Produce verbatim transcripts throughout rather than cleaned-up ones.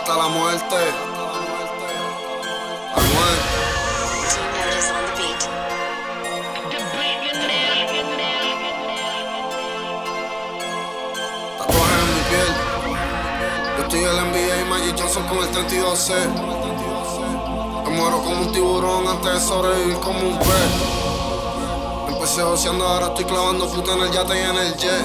hasta la muerte. Anuel. Tatuajes en mi piel. Yo estoy en el N B A y Magic Johnson con el treinta y dos C. Me muero como un tiburón antes de sobrevivir como un pez. Empecé joseando, ahora estoy clavando puta en el yate y en el jet.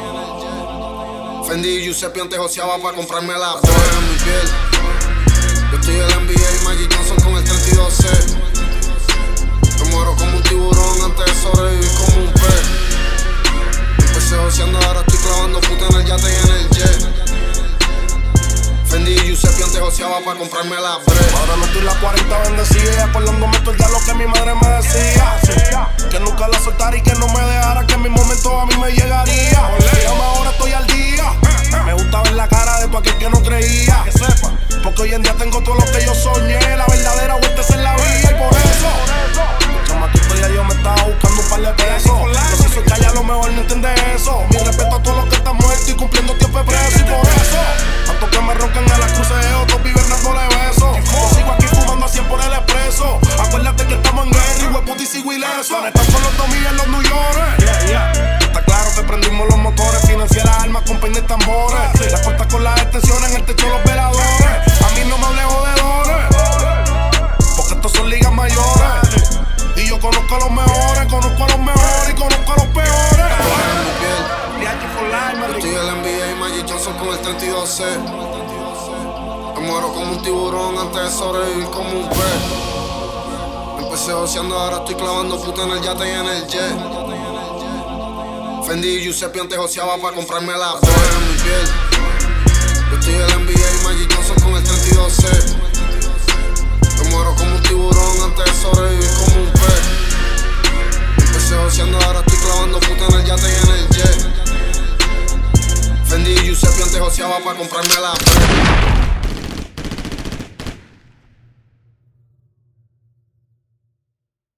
Fendi y Giuseppe antes joseaba pa' comprarme la tatuajes en mi piel. Yo estoy en el N B A y Magic Johnson con el treinta y dos C. Me muero como un tiburón antes de sobrevivir como un pez. Empecé joseando, ahora estoy clavando puta en el yate y en el jet. Fendi y Giuseppe antes joseaba pa' comprarme la bread. Ahora no estoy la cuarenta bendecida, acordándome todo el día lo que mi madre me decía. Que nunca la soltara y que no me dejara, que en mi momento a mí me llegaría. Llama, ahora estoy al día. Me gusta ver la cara de todo aquel que no creía. Que sepa, porque hoy en día tengo todo lo que yo soñé. La verdadera vuelta es en la vida y por eso chamaquito ya yo me estaba buscando un par de pesos. No sé si soy calla, a lo mejor no entiende eso. Mi respeto a todos los que están muertos y cumpliendo tiempo de preso. Y por eso, tanto que me roncan en las cruces, otros viven dándole besos. Yo sigo aquí fumando a cien por el expreso. Acuérdate que estamos en guerra y hueputi sigo ileso. Están con los dos mil en los New York. Está claro que prendimos los motores, financieras, armas con peines tambores. Las puertas con las extensiones, en el techo los veladores. A mí no me hables jodedores, porque estos son ligas mayores. Y yo conozco a los mejores, conozco a los mejores y conozco a los peores. Tatuajes en mi piel. Yo estoy en el N B A y Magic Johnson con el treinta y dos C. Me muero como un tiburón antes de sobrevivir como un pez. Empecé joseando, ahora estoy clavando puta en el yate y en el jet. Fendi y Giuseppe antes joseaba pa' comprarme la tatuajes en mi piel. Yo estoy en el N B A y Magic Johnson con el treinta y dos C. Me muero como un tiburón antes de sobrevivir como un pez. Empecé joseando, ahora estoy clavando puta en el yate y en el jet. Fendi y Giuseppe antes joseaba pa' comprarme la bread.